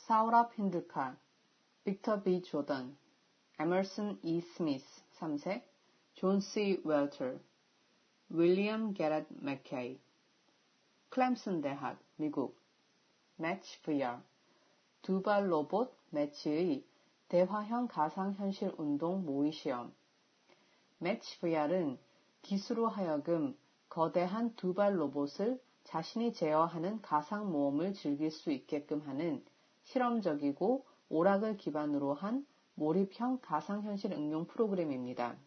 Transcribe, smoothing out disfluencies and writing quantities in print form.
사우랍 힌들카, 빅터 B. 조던, 에머슨 E. 스미스 3세, 존 C. 웰터, 윌리엄 게렛 맥케이, 클램슨 대학, 미국, 매치 VR, 두발 로봇 매치의 대화형 가상현실 운동 모의 시험. 매치 VR은 기수로 하여금 거대한 두발 로봇을 자신이 제어하는 가상 모험을 즐길 수 있게끔 하는 실험적이고 오락을 기반으로 한 몰입형 가상현실 응용 프로그램입니다.